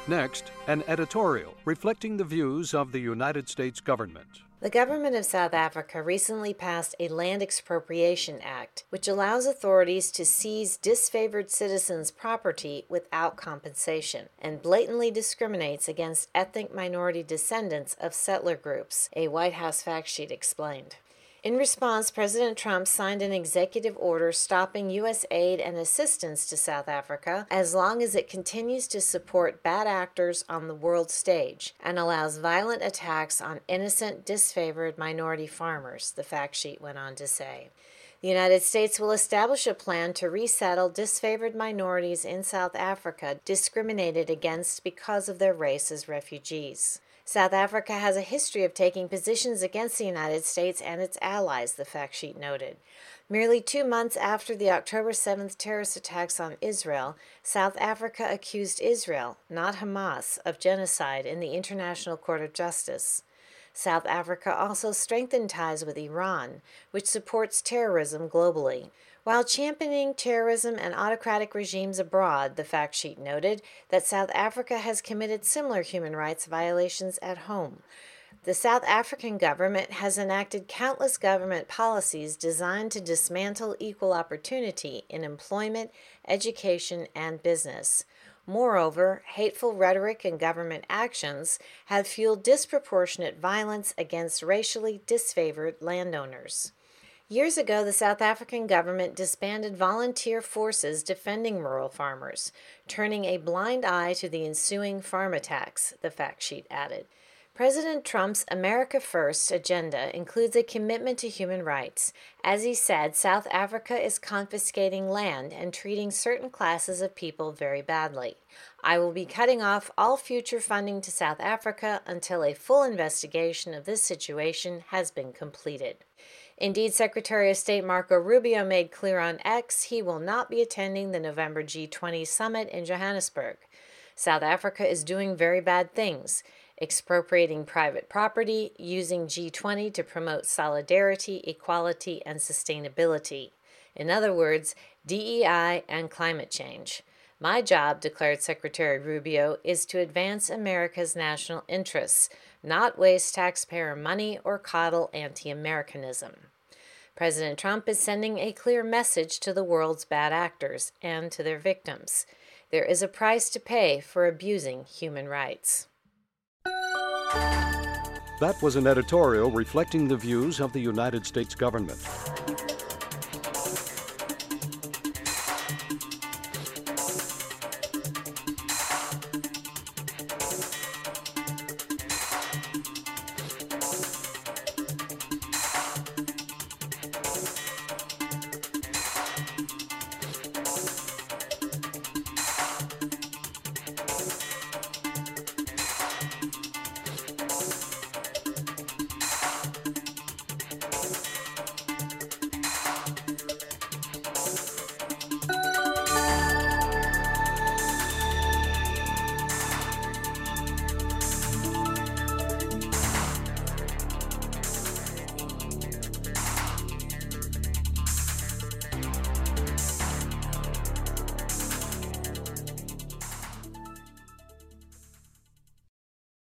Next, an editorial reflecting the views of the United States government. The government of South Africa recently passed a Land Expropriation Act, which allows authorities to seize disfavored citizens' property without compensation, and blatantly discriminates against ethnic minority descendants of settler groups, a White House fact sheet explained. In response, President Trump signed an executive order stopping U.S. aid and assistance to South Africa as long as it continues to support bad actors on the world stage and allows violent attacks on innocent, disfavored minority farmers, the fact sheet went on to say. The United States will establish a plan to resettle disfavored minorities in South Africa discriminated against because of their race as refugees. South Africa has a history of taking positions against the United States and its allies, the fact sheet noted. Merely 2 months after the October 7th terrorist attacks on Israel, South Africa accused Israel, not Hamas, of genocide in the International Court of Justice. South Africa also strengthened ties with Iran, which supports terrorism globally. While championing terrorism and autocratic regimes abroad, the fact sheet noted that South Africa has committed similar human rights violations at home. The South African government has enacted countless government policies designed to dismantle equal opportunity in employment, education, and business. Moreover, hateful rhetoric and government actions have fueled disproportionate violence against racially disfavored landowners. Years ago, the South African government disbanded volunteer forces defending rural farmers, turning a blind eye to the ensuing farm attacks, the fact sheet added. President Trump's America First agenda includes a commitment to human rights. As he said, South Africa is confiscating land and treating certain classes of people very badly. I will be cutting off all future funding to South Africa until a full investigation of this situation has been completed. Indeed, Secretary of State Marco Rubio made clear on X he will not be attending the November G20 summit in Johannesburg. South Africa is doing very bad things, expropriating private property, using G20 to promote solidarity, equality, and sustainability. In other words, DEI and climate change. My job, declared Secretary Rubio, is to advance America's national interests, not waste taxpayer money or coddle anti-Americanism. President Trump is sending a clear message to the world's bad actors and to their victims. There is a price to pay for abusing human rights. That was an editorial reflecting the views of the United States government.